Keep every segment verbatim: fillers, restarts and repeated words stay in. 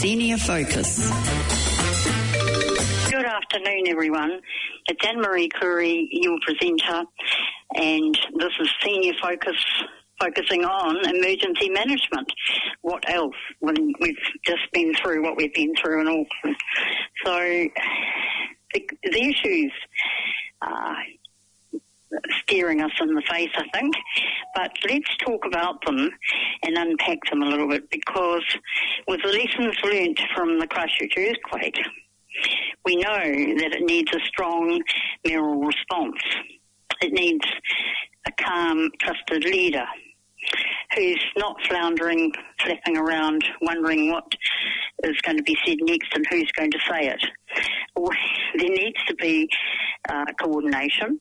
Senior Focus. Good afternoon, everyone. It's Anne-Marie Curry, your presenter, and this is Senior Focus, focusing on emergency management. What else when we've just been through what we've been through in Auckland? So the, the issues are staring us in the face, I think, but let's talk about them and unpack them a little bit, because with the lessons learnt from the Christchurch earthquake, we know that it needs a strong mayoral response. It needs a calm, trusted leader who's not floundering, flapping around, wondering what is going to be said next and who's going to say it. There needs to be uh, coordination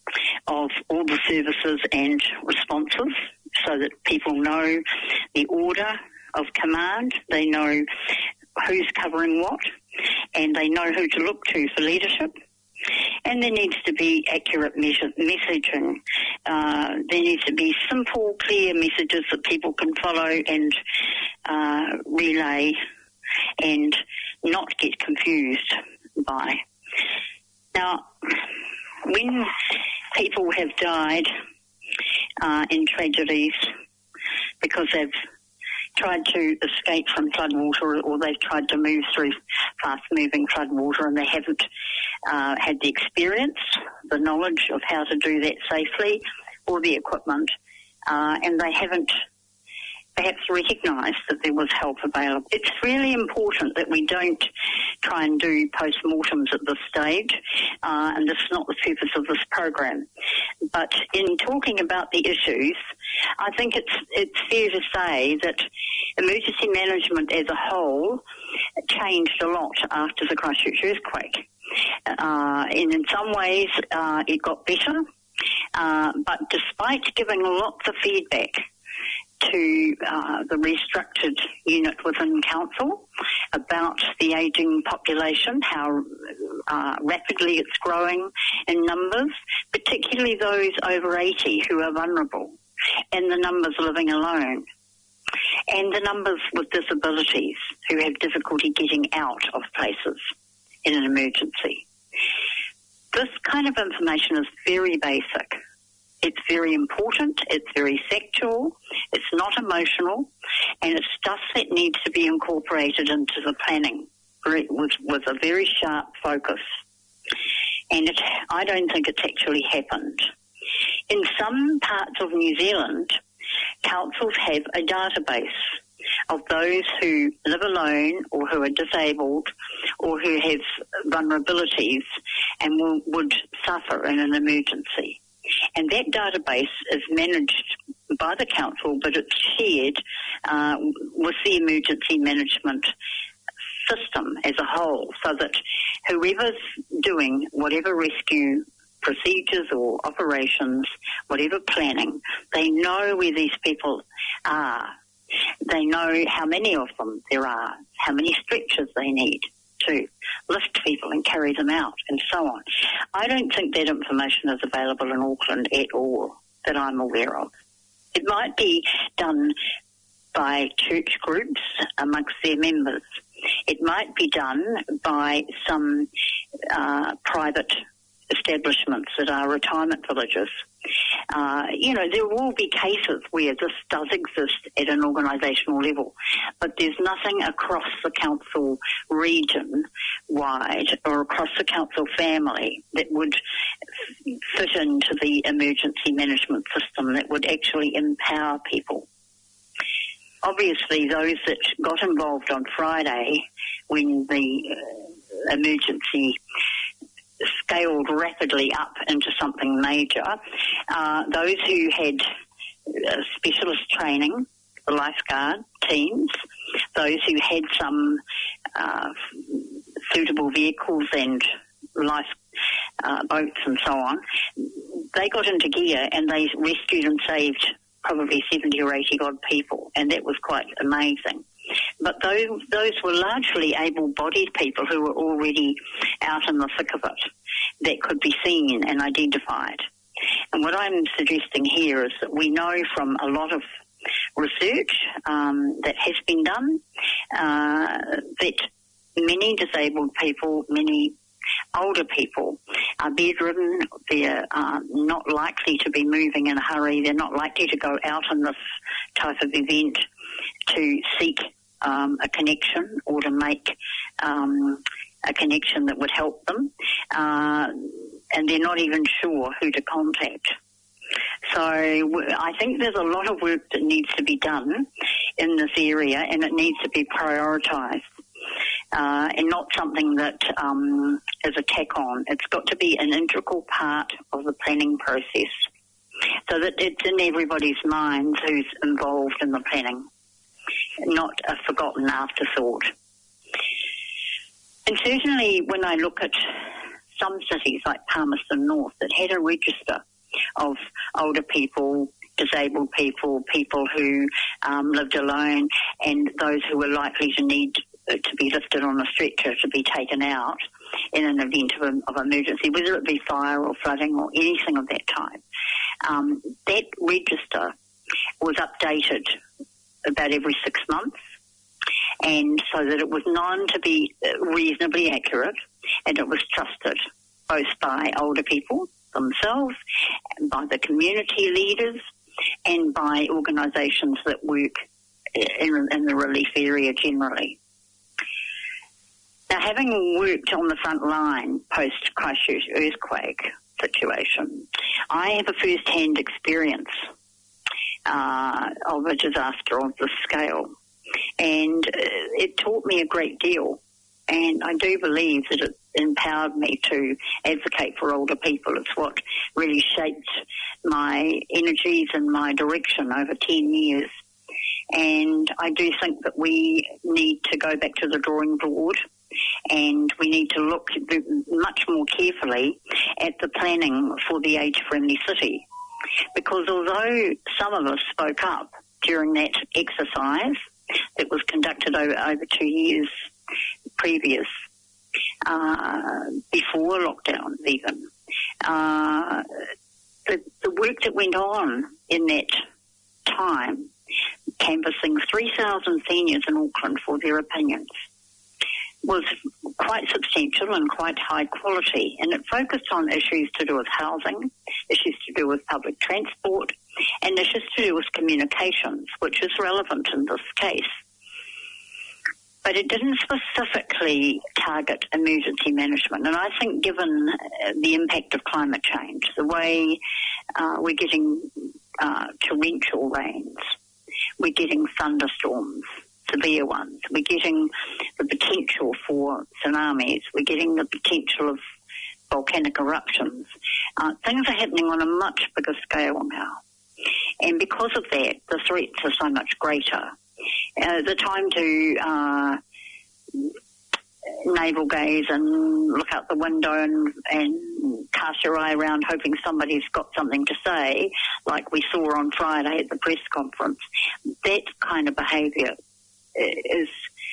of all the services and responses so that people know the order of command, they know who's covering what, and they know who to look to for leadership. And there needs to be accurate measure, messaging. Uh, there needs to be simple, clear messages that people can follow and uh, relay and not get confused by. Now, when people have died uh, in tragedies because they've tried to escape from floodwater, or they've tried to move through fast-moving floodwater and they haven't uh, had the experience, the knowledge of how to do that safely, or the equipment, uh, and they haven't perhaps recognised that there was help available. It's really important that we don't try and do post-mortems at this stage, uh, and this is not the purpose of this program. But in talking about the issues, I think it's it's fair to say that emergency management as a whole changed a lot after the Christchurch earthquake. Uh, and in some ways, uh, it got better, uh, but despite giving lots of feedback to uh, the restructured unit within council about the ageing population, how uh, rapidly it's growing in numbers, particularly those over eighty who are vulnerable, and the numbers living alone, and the numbers with disabilities who have difficulty getting out of places in an emergency. This kind of information is very basic. It's very important, it's very factual, it's not emotional, and it's stuff that needs to be incorporated into the planning with, with a very sharp focus. And it, I don't think it's actually happened. In some parts of New Zealand, councils have a database of those who live alone or who are disabled or who have vulnerabilities and will, would suffer in an emergency. And that database is managed by the council, but it's shared uh, with the emergency management system as a whole, so that whoever's doing whatever rescue procedures or operations, whatever planning, they know where these people are. They know how many of them there are, how many stretchers they need to lift people and carry them out, and so on. I don't think that information is available in Auckland at all, that I'm aware of. It might be done by church groups amongst their members. It might be done by some uh, private establishments that are retirement villages. Uh, you know, there will be cases where this does exist at an organisational level, but there's nothing across the council region-wide or across the council family that would fit into the emergency management system that would actually empower people. Obviously, those that got involved on Friday when the uh, emergency scaled rapidly up into something major, uh, those who had uh, specialist training, the lifeguard teams, those who had some uh, suitable vehicles and life uh, boats and so on, they got into gear and they rescued and saved probably seventy or eighty odd people, and that was quite amazing. But those, those were largely able-bodied people who were already out in the thick of it that could be seen and identified. And what I'm suggesting here is that we know from a lot of research um, that has been done uh, that many disabled people, many older people are bedridden, they're uh, not likely to be moving in a hurry, they're not likely to go out in this type of event to seek um, a connection or to make um, a connection that would help them, uh, and they're not even sure who to contact. So I think there's a lot of work that needs to be done in this area, and it needs to be prioritised. Uh, and not something that um, is a tack-on. It's got to be an integral part of the planning process so that it's in everybody's minds who's involved in the planning, not a forgotten afterthought. And certainly when I look at some cities like Palmerston North that had a register of older people, disabled people, people who um, lived alone, and those who were likely to need to be lifted on a stretcher to be taken out in an event of, a, of emergency, whether it be fire or flooding or anything of that type. Um, that register was updated about every six months, and so that it was known to be reasonably accurate, and it was trusted both by older people themselves, and by the community leaders, and by organisations that work in, in the relief area generally. Now, having worked on the front line post-Christchurch earthquake situation, I have a first-hand experience uh, of a disaster of this scale, and it taught me a great deal, and I do believe that it empowered me to advocate for older people. It's what really shaped my energies and my direction over ten years, and I do think that we need to go back to the drawing board, and we need to look much more carefully at the planning for the age-friendly city. Because although some of us spoke up during that exercise that was conducted over, over two years previous, uh, before lockdown even, uh, the, the work that went on in that time, canvassing three thousand seniors in Auckland for their opinions, was quite substantial and quite high quality, and it focused on issues to do with housing, issues to do with public transport, and issues to do with communications, which is relevant in this case. But it didn't specifically target emergency management, and I think given the impact of climate change, the way uh, we're getting uh, torrential rains, we're getting thunderstorms, severe ones. We're getting the potential for tsunamis. We're getting the potential of volcanic eruptions. Uh, things are happening on a much bigger scale now. And because of that, the threats are so much greater. Uh, the time to uh, navel gaze and look out the window and, and cast your eye around hoping somebody's got something to say, like we saw on Friday at the press conference, that kind of behaviour is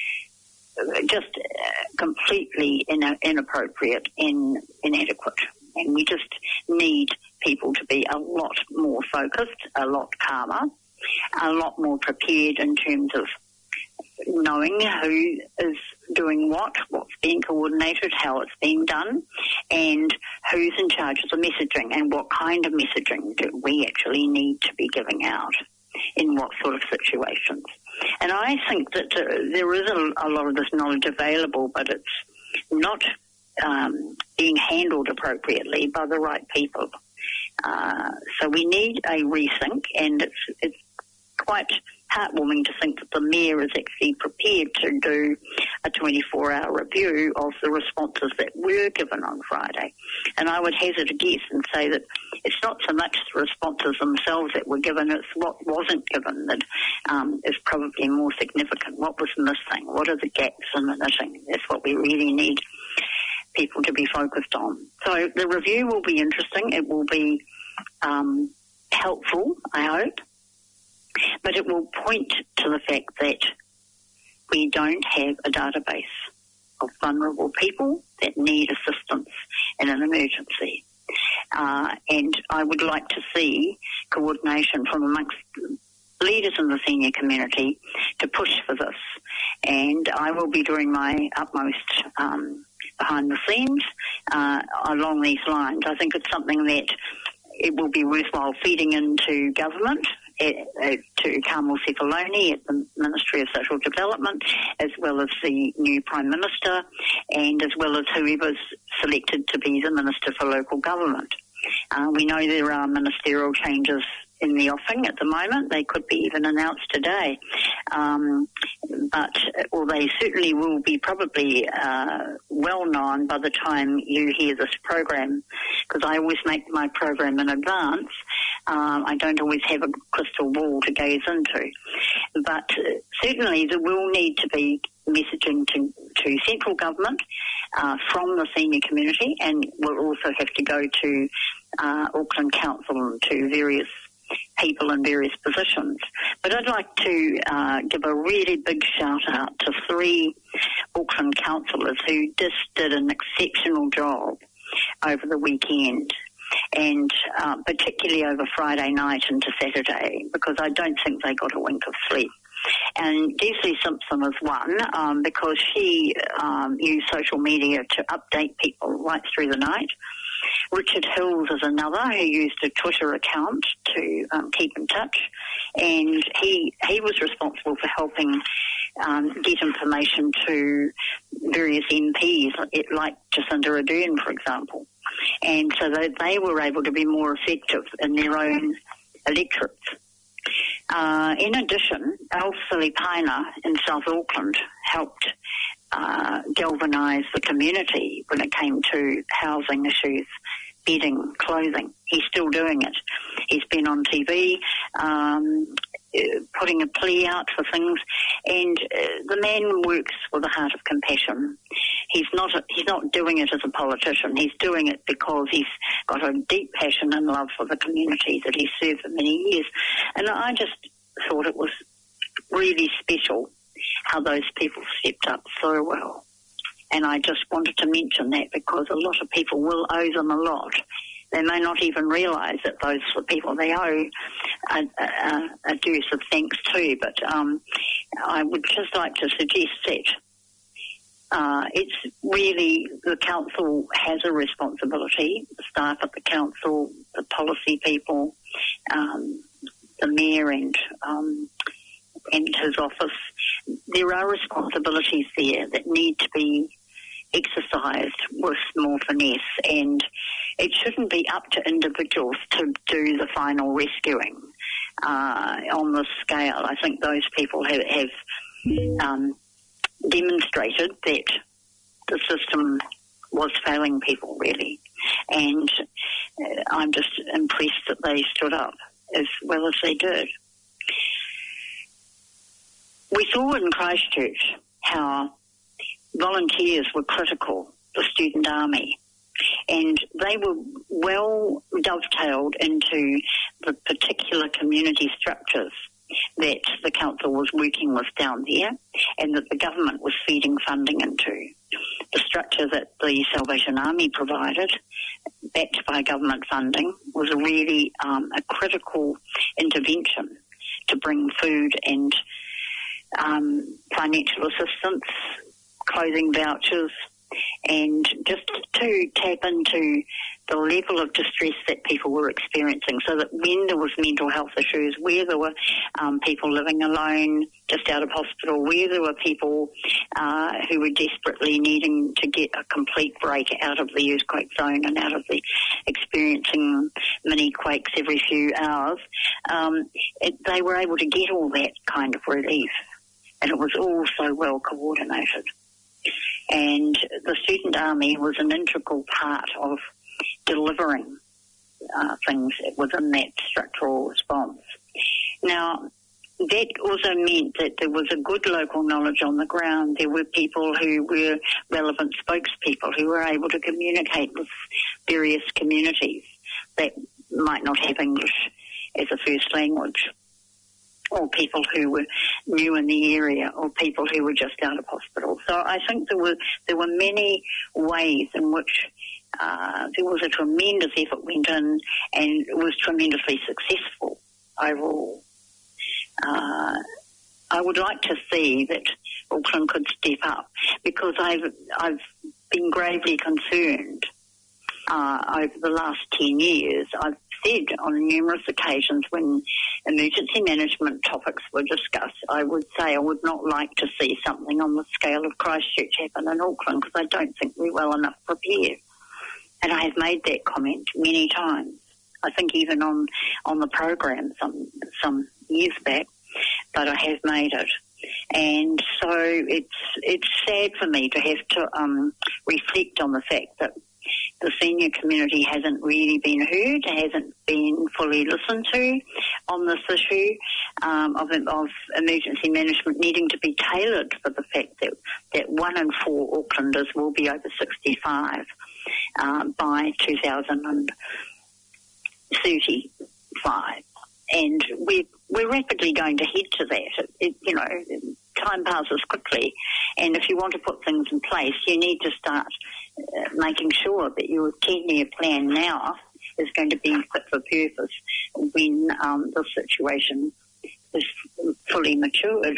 just completely in, inappropriate and inadequate. And we just need people to be a lot more focused, a lot calmer, a lot more prepared in terms of knowing who is doing what, what's being coordinated, how it's being done, and who's in charge of the messaging and what kind of messaging do we actually need to be giving out in what sort of situations. And I think that uh, there is a, a lot of this knowledge available, but it's not um, being handled appropriately by the right people. Uh, so we need a rethink, and it's, it's quite heartwarming to think that the Mayor is actually prepared to do a twenty-four hour review of the responses that were given on Friday. And I would hazard a guess and say that it's not so much the responses themselves that were given, it's what wasn't given that um, is probably more significant. What was missing? What are the gaps in the knitting? That's what we really need people to be focused on. So the review will be interesting. It will be um, helpful, I hope. But it will point to the fact that we don't have a database of vulnerable people that need assistance in an emergency. Uh, and I would like to see coordination from amongst leaders in the senior community to push for this. and I will be doing my utmost um, behind the scenes uh, along these lines. I think it's something that it will be worthwhile feeding into government, At, uh, to Carmel Cephaloni at the Ministry of Social Development, as well as the new Prime Minister, and as well as whoever's selected to be the Minister for Local Government. Uh, we know there are ministerial changes in the offing at the moment. They could be even announced today. Um, but, or they certainly will be probably uh, well known by the time you hear this program, because I always make my program in advance. Um, I don't always have a crystal ball to gaze into. But uh, certainly there will need to be messaging to, to central government uh, from the senior community, and we'll also have to go to uh, Auckland Council and to various people in various positions. But I'd like to uh, give a really big shout out to three Auckland councillors who just did an exceptional job over the weekend, and uh, particularly over Friday night into Saturday, because I don't think they got a wink of sleep. And Desley Simpson was one um, because she um, used social media to update people right through the night. Richard Hills is another who used a Twitter account to um, keep in touch, and he he was responsible for helping um, get information to various M Ps, like Jacinda Ardern, for example. And so they, they were able to be more effective in their own electorates. Uh, in addition, Al Filipaina in South Auckland helped uh, galvanise the community when it came to housing issues, bedding, clothing. He's still doing it. He's been on T V, um, putting a plea out for things, and uh, the man works with a heart of compassion. He's not a, he's not doing it as a politician. He's doing it because he's got a deep passion and love for the community that he's served for many years. And I just thought it was really special how those people stepped up so well. And I just wanted to mention that because a lot of people will owe them a lot. They may not even realise that those are the people they owe a, a, a due of thanks to. But um, I would just like to suggest that uh, it's really the council has a responsibility, the staff at the council, the policy people, um, the mayor and um, and his office. There are responsibilities there that need to be exercised with more finesse, and it shouldn't be up to individuals to do the final rescuing uh, on this scale. I think those people have, have um, demonstrated that the system was failing people, really, and uh, I'm just impressed that they stood up as well as they did. We saw in Christchurch how volunteers were critical, the student army, and they were well dovetailed into the particular community structures that the council was working with down there and that the government was feeding funding into. The structure that the Salvation Army provided, backed by government funding, was really um, a critical intervention to bring food and um, financial assistance, clothing vouchers, and just to tap into the level of distress that people were experiencing, so that when there was mental health issues, where there were um, people living alone just out of hospital, where there were people uh, who were desperately needing to get a complete break out of the earthquake zone and out of the experiencing mini quakes every few hours, um, it, they were able to get all that kind of relief, and it was all so well coordinated. And the Student Army was an integral part of delivering uh, things within that structural response. Now, that also meant that there was a good local knowledge on the ground. There were people who were relevant spokespeople who were able to communicate with various communities that might not have English as a first language, or people who were new in the area, or people who were just out of hospital. So I think there were there were many ways in which uh, there was a tremendous effort went in, and it was tremendously successful overall. Uh, I would like to see that Auckland could step up, because I've I've been gravely concerned uh, over the last ten years. I've said on numerous occasions when emergency management topics were discussed, I would say I would not like to see something on the scale of Christchurch happen in Auckland, because I don't think we're well enough prepared. And I have made that comment many times. I think even on, on the program some some years back, but I have made it. And so it's it's sad for me to have to um, reflect on the fact that the senior community hasn't really been heard, hasn't been fully listened to on this issue um, of, of emergency management needing to be tailored for the fact that, that one in four Aucklanders will be over sixty-five uh, by two thousand thirty-five. And we're, we're rapidly going to head to that. It, it, you know, time passes quickly, and if you want to put things in place, you need to start uh, making sure that your ten-year plan now is going to be fit for purpose when um, the situation is fully matured.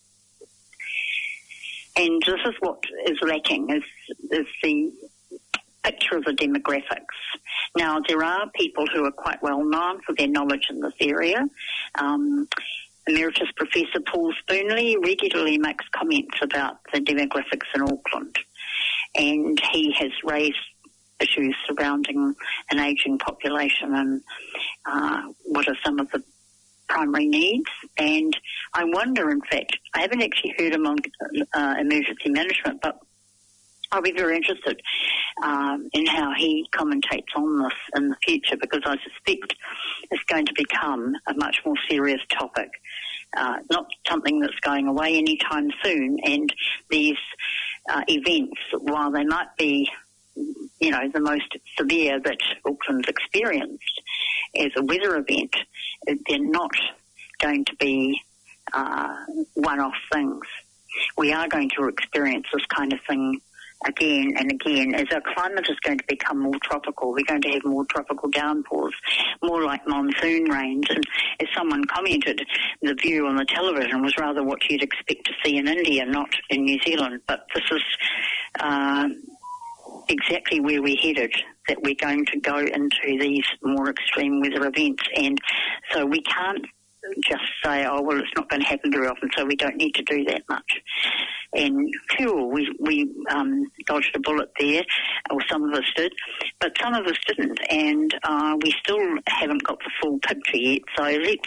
And this is what is lacking, is, is the picture of the demographics. Now, there are people who are quite well known for their knowledge in this area. Um, Emeritus Professor Paul Spoonley regularly makes comments about the demographics in Auckland, and he has raised issues surrounding an ageing population and uh, what are some of the primary needs. And I wonder, in fact, I haven't actually heard him on uh, emergency management, but I'll be very interested um, in how he commentates on this in the future, because I suspect it's going to become a much more serious topic, uh, not something that's going away anytime soon. And these uh, events, while they might be, you know, the most severe that Auckland's experienced as a weather event, they're not going to be uh, one-off things. We are going to experience this kind of thing again and again. As our climate is going to become more tropical, we're going to have more tropical downpours, more like monsoon rains. And as someone commented, the view on the television was rather what you'd expect to see in India, not in New Zealand. But this is uh, exactly where we're headed, that we're going to go into these more extreme weather events. And so we can't just say, oh, well, it's not going to happen very often, so we don't need to do that much. And phew, we, we um, dodged a bullet there, or some of us did, but some of us didn't, and uh, we still haven't got the full picture yet. So let's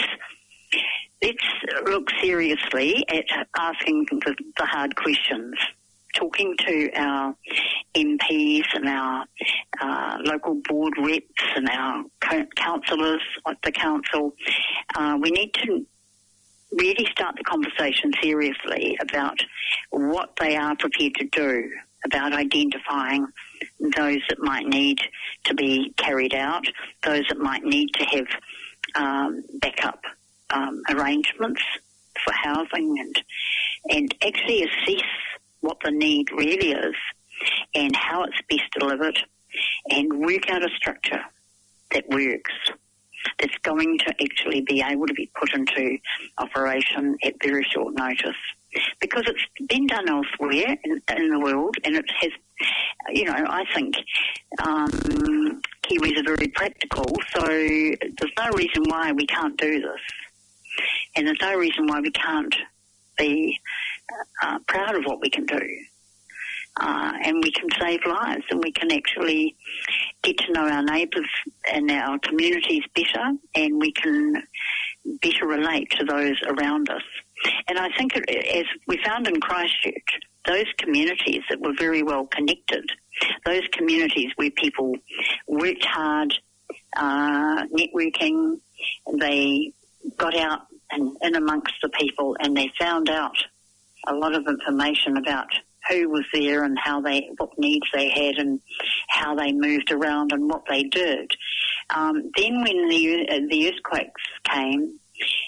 let's look seriously at asking the, the hard questions, talking to our M Ps and our uh, local board reps and our councillors at the council. Uh, we need to really start the conversation seriously about what they are prepared to do about identifying those that might need to be carried out, those that might need to have um, backup um, arrangements for housing, and and actually assess what the need really is and how it's best delivered, and work out a structure that works, that's going to actually be able to be put into operation at very short notice. Because it's been done elsewhere in, in the world, and it has, you know, I think um, Kiwis are very practical, so there's no reason why we can't do this. And there's no reason why we can't be uh, proud of what we can do. Uh, and we can save lives, and we can actually get to know our neighbours and our communities better, and we can better relate to those around us. And I think, it, as we found in Christchurch, those communities that were very well connected, those communities where people worked hard, uh, networking, they got out and in amongst the people, and they found out a lot of information about who was there and how they, what needs they had and how they moved around and what they did. Um, then when the, uh, the earthquakes came,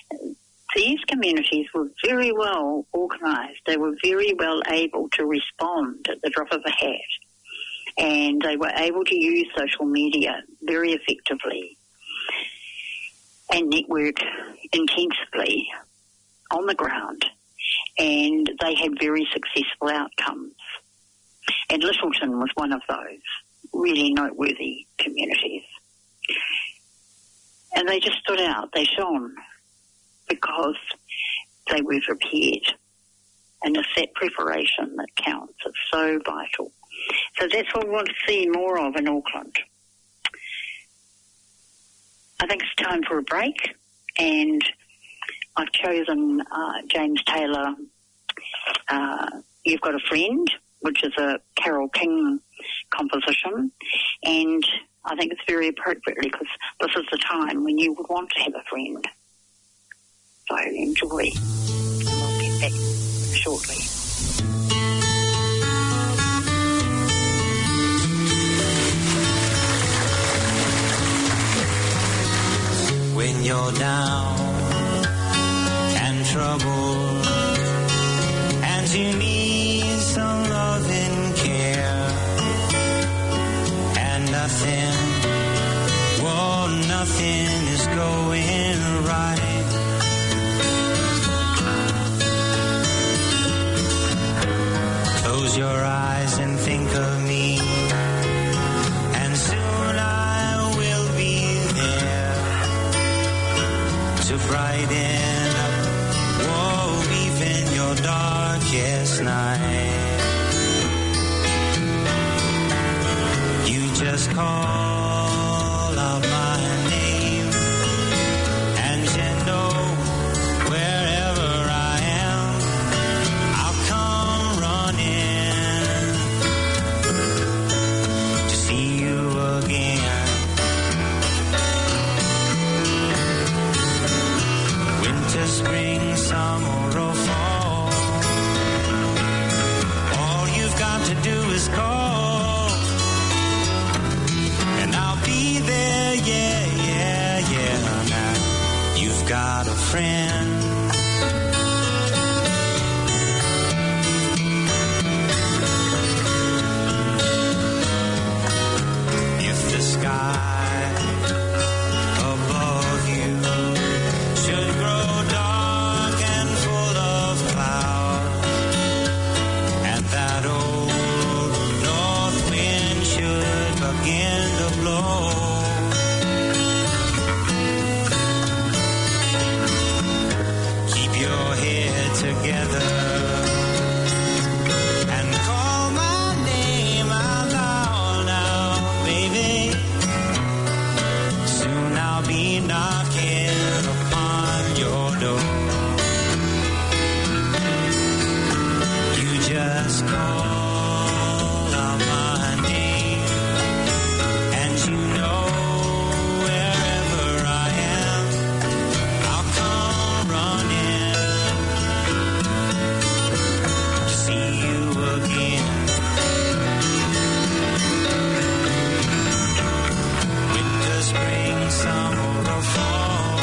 these communities were very well organised. They were very well able to respond at the drop of a hat. And they were able to use social media very effectively and network intensively on the ground. and they had very successful outcomes. And Littleton was one of those really noteworthy communities. And they just stood out, they shone, because they were prepared. And it's that preparation that counts. It's so vital. So that's what we want to see more of in Auckland. I think it's time for a break, and I've chosen uh, James Taylor, uh, You've Got a Friend, which is a Carole King composition, and I think it's very appropriately because this is the time when you would want to have a friend. So enjoy. We'll get back shortly. When you're down and troubled and you need some love and care and nothing, well, nothing is going right. Close your eyes and think of me, and soon I will be there to brighten up, whoa, even your darkest night. You just call out my name, and you know wherever I am, I'll come running to see you again. Winter, spring, summer, or fall, all you've got to do is call, and I'll be there, yeah, yeah, yeah. Now you've got a friend. If the sky above you should grow dark and full of cloud, and that old north wind should begin to blow, keep your head together and call my name out loud now, baby. Soon I'll be knocking upon your door. You just call out my name, and you know wherever I am, I'll come running to see you again. Winter, spring, summer, or fall,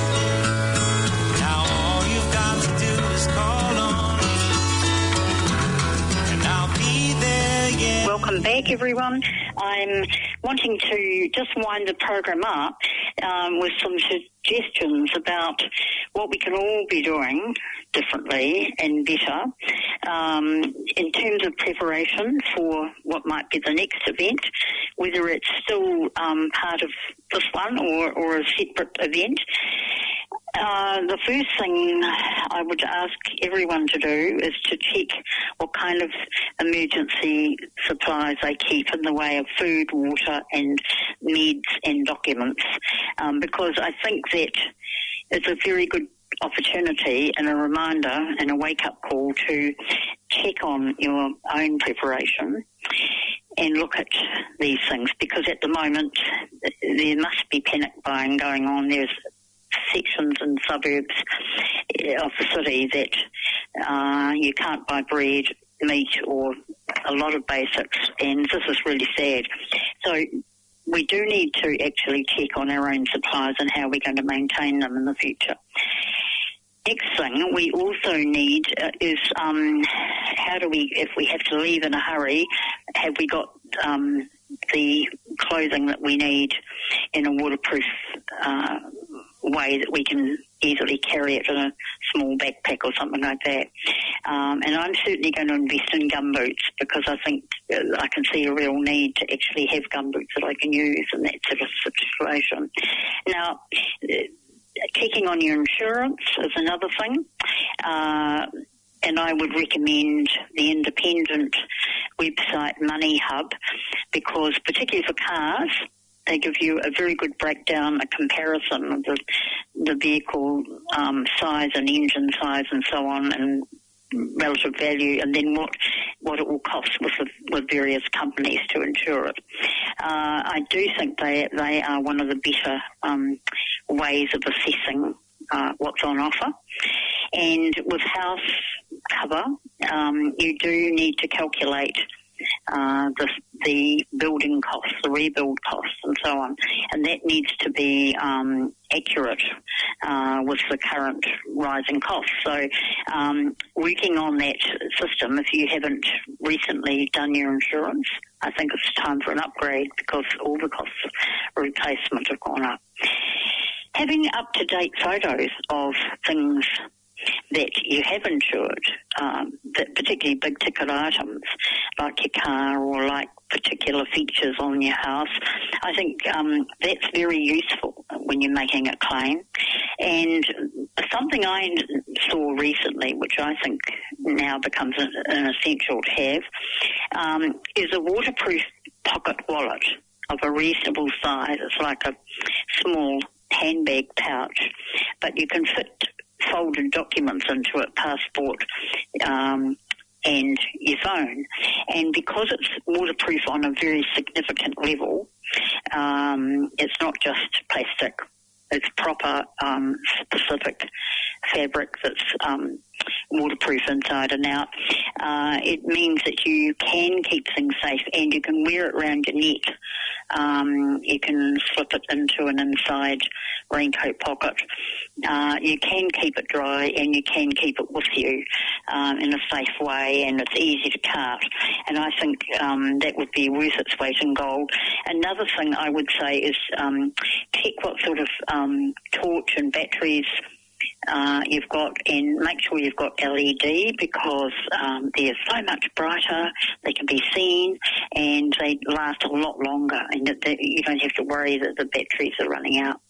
now all you've got to do is call on me, and I'll be there, yeah. Welcome back, everyone. I'm wanting to just wind the program up um, with some suggestions about what we can all be doing differently and better um, in terms of preparation for what might be the next event, whether it's still um, part of this one or, or a separate event. Uh, the first thing I would ask everyone to do is to check what kind of emergency supplies they keep in the way of food, water and meds and documents, um, because I think that it's a very good opportunity and a reminder and a wake-up call to check on your own preparation and look at these things, because at the moment there must be panic buying going on. There's sections and suburbs of the city that uh, you can't buy bread, meat or a lot of basics, and this is really sad. So we do need to actually check on our own supplies and how we're going to maintain them in the future. Next thing we also need uh, is um, how do we, if we have to leave in a hurry, have we got um, the clothing that we need in a waterproof uh, way that we can easily carry it in a small backpack or something like that. Um, and I'm certainly going to invest in gumboots because I think uh, I can see a real need to actually have gumboots that I can use in that sort of situation. Now, uh, checking on your insurance is another thing. Uh, and I would recommend the independent website Money Hub because particularly for cars, they give you a very good breakdown, a comparison of the, the vehicle um, size and engine size and so on and relative value, and then what what it will cost with the, with various companies to insure it. Uh, I do think they they are one of the better um, ways of assessing uh, what's on offer. And with house cover, um, you do need to calculate uh, the the building costs, the rebuild costs, and so on, and that needs to be um, accurate uh, with the current rising costs. So, um, working on that system, if you haven't recently done your insurance, I think it's time for an upgrade because all the costs of replacement have gone up. Having up-to-date photos of things that you have insured, um, that particularly big ticket items like your car or like particular features on your house, I think um, that's very useful when you're making a claim. And something I saw recently, which I think now becomes an, an essential to have, um, is a waterproof pocket wallet of a reasonable size. It's like a small handbag pouch, but you can fit folded documents into it, passport um, and your phone. And because it's waterproof on a very significant level, um, it's not just plastic. It's proper um, specific fabric that's um, waterproof inside and out. Uh, it means that you can keep things safe and you can wear it around your neck. Um, you can slip it into an inside raincoat pocket. Uh, you can keep it dry and you can keep it with you um, in a safe way, and it's easy to cart. And I think um, that would be worth its weight in gold. Another thing I would say is um, check what sort of um, torch and batteries Uh, you've got, and make sure you've got L E D because um, they're so much brighter, they can be seen, and they last a lot longer, and that, that you don't have to worry that the batteries are running out.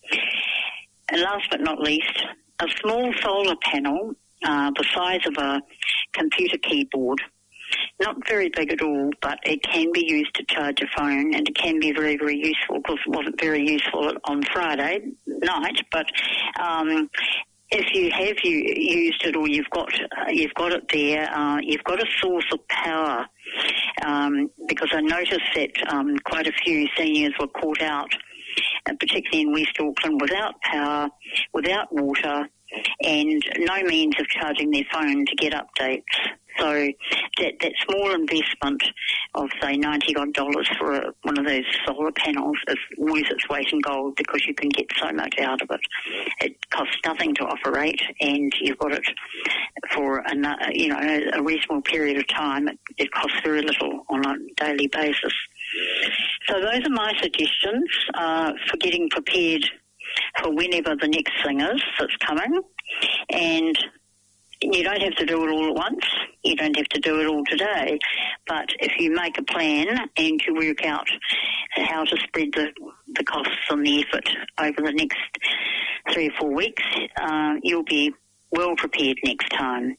And last but not least, a small solar panel uh, the size of a computer keyboard. Not very big at all, but it can be used to charge a phone, and it can be very, very useful. Of course, it wasn't very useful on Friday night, but um, if you have you, used it or you've got uh, you've got it there, uh, you've got a source of power. Um, because I noticed that um, quite a few seniors were caught out, uh, particularly in West Auckland, without power, without water, and no means of charging their phone to get updates. So that, that small investment of, say, ninety odd dollars for a, one of those solar panels is worth its weight in gold because you can get so much out of it. It costs nothing to operate, and you've got it for a, you know, a reasonable period of time. It, it costs very little on a daily basis. So those are my suggestions uh, for getting prepared for whenever the next thing is that's coming. And you don't have to do it all at once. You don't have to do it all today. But if you make a plan and you work out how to spread the, the costs and the effort over the next three or four weeks, uh, you'll be well prepared next time.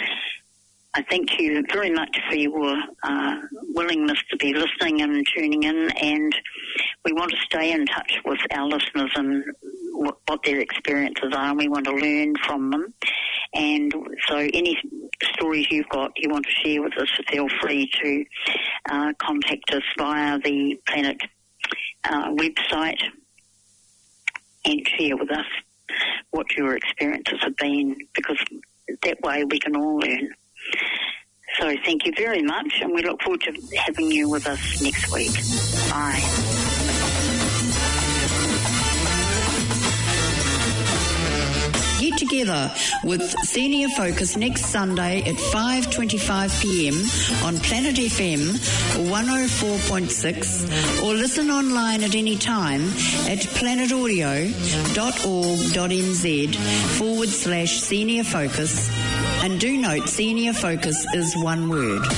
I thank you very much for your uh, willingness to be listening and tuning in, and we want to stay in touch with our listeners and what, what their experiences are, and we want to learn from them. And so any stories you've got you want to share with us, feel free to uh, contact us via the Planet uh, website and share with us what your experiences have been, because that way we can all learn. So thank you very much, and we look forward to having you with us next week. Bye. You get together with Senior Focus next Sunday at five twenty-five p m on Planet F M one oh four point six or listen online at any time at planetaudio.org.nz forward slash Senior Focus. And do note, Senior Focus is one word.